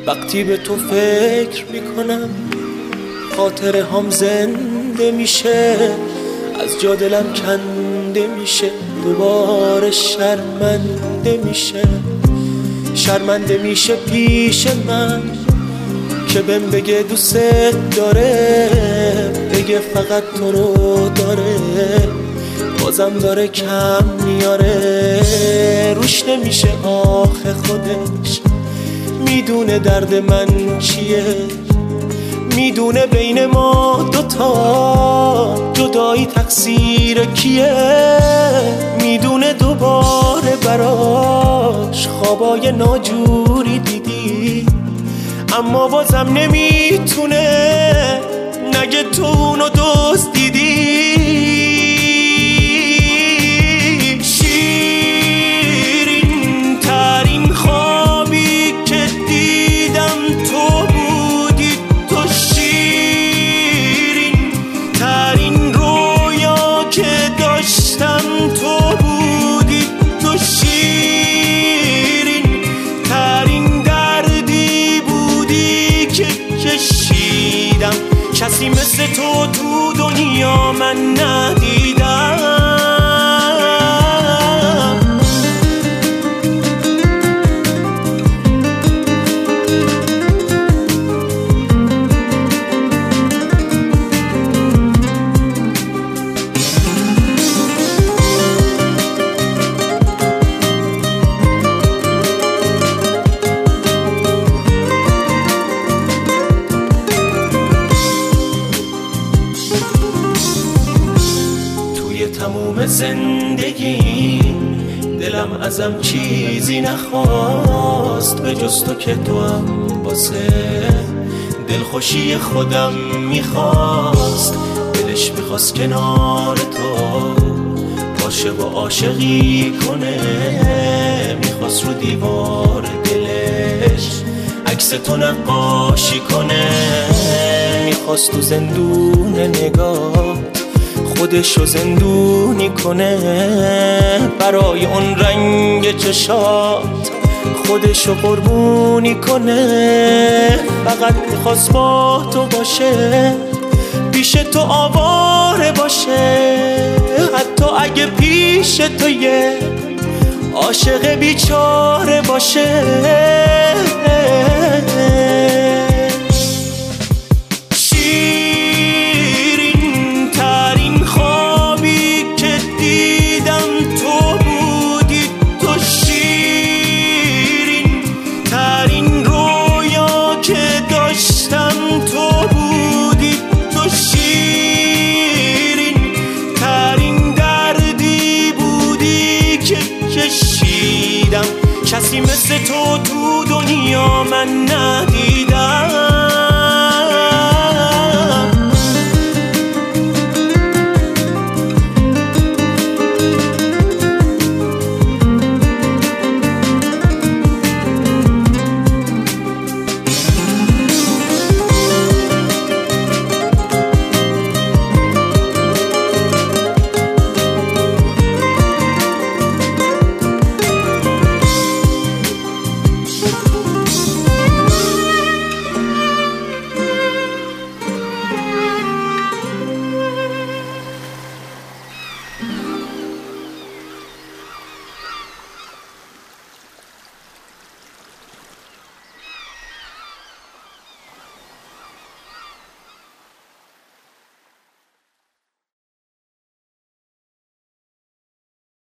وقتی به تو فکر میکنم خاطره هم زنده میشه، از جا دلم کنده میشه، دوباره شرمنده میشه. شرمنده میشه پیش من که بهم بگه دوست داره، بگه فقط تو رو داره، بازم داره کم میاره. روش نمیشه آخه خودش میدونه درد من چیه، میدونه بین ما دوتا جدایی تقصیر کیه، میدونه دوباره براش خوابای ناجوری دیدی، اما بازم نمیتونه نگه تو اونو دزدیدی. شیرین ترین خوابی که دیدم تو بودی، تو شیرین ترین رویا که داشتم تو بودی، تو شیرین ترین دردی بودی که کشیدم. کسی مثل تو تو دنیا من ندیدم. تموم زندگی دلم ازم چیزی نخواست به جز تو که تو هم واسه دلخوشی خودم میخواست. دلش میخواست کنار تو باشه و عاشقی کنه، میخواست رو دیوار دلش عکس تو نقاشی کنه، میخواست تو زندون نگاه خودشو زندونی کنه، برای اون رنگ چشات خودشو قربونی کنه. فقط میخواست با تو باشه، پیش تو آواره باشه، حتی اگه پیش تو یه عاشق بیچاره باشه. کسی مثل تو تو دنیا من ندیدم.